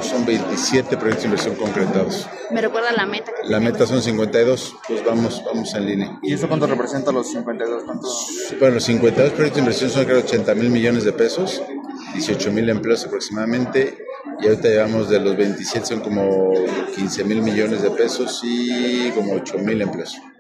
son 27 proyectos de inversión concretados. ¿Me recuerda la meta? La meta son 52, pues vamos en línea. ¿Y eso cuánto representa los 52? ¿Cuánto? Bueno, los 52 proyectos de inversión son creo 80,000 millones de pesos, 18,000 empleos aproximadamente, y ahorita llevamos de los 27 son como 15,000 millones de pesos y como 8,000 empleos.